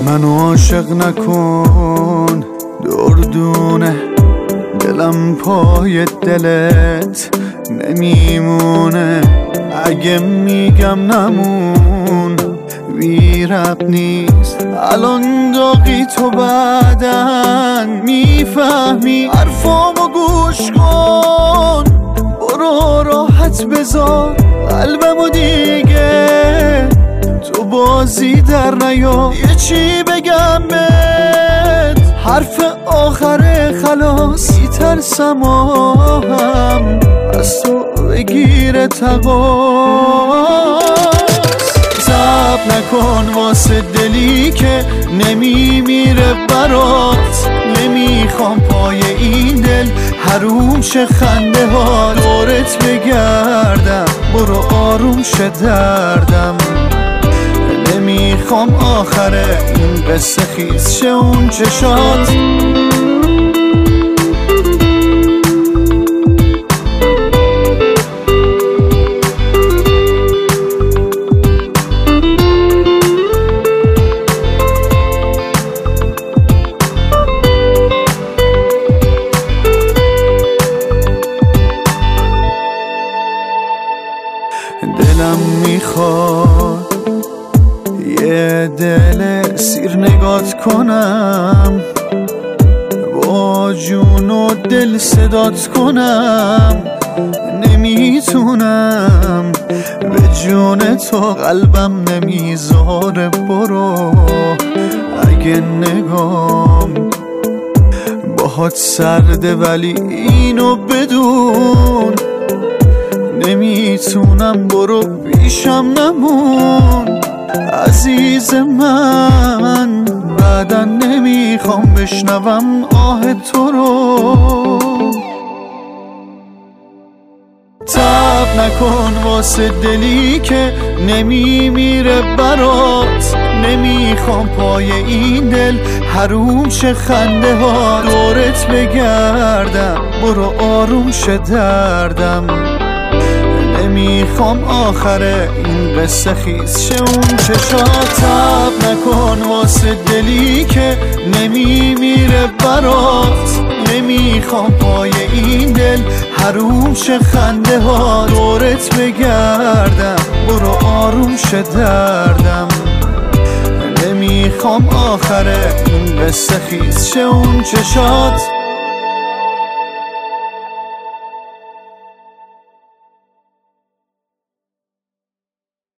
منو عاشق نکن دردونه، دلم پای دلت نمیمونه. اگه میگم نمون بی ربط نیست، الان داغی تو بعدن میفهمی. حرفامو گوش کن، برو راحت بذار قلبمو دیگه، تو بازی در نیا. یه چی بگم بهت، حرف آخر خلاص، میترسم هم از تو بگیره تقاس. صبر نکن واسه دلی که نمیمیره برات، نمیخوام پای این دل حروم شه خنده ها. دورت بگردم برو آروم شه دردم، نمیخوام آخر این قصه خیز شه اون چشات. دلم میخواد یه دل سیر نگات کنم، با جون و دل صدات کنم. نمیتونم به جون تو قلبم نمیذاره. برو اگه نگام باهات سرده، ولی اینو بدون نمیتونم. برو پیشم نمون عزیز من، بعدا نمیخوام بشنوم آه تو رو. صبر نکن واسه دلی که نمیمیره برات، نمیخوام پای این دل حروم شه خنده ها. دورت بگردم برو آروم شه دردم، نمیخوام آخر این قصه خیز شه اون چشات. صبر نکن واسه دلی که نمیمیره برات، نمیخوام پای این دل حروم شه خنده ها. دورت بگردم برو آروم شه دردم، نمیخوام آخر این قصه خیز شه اون چشات.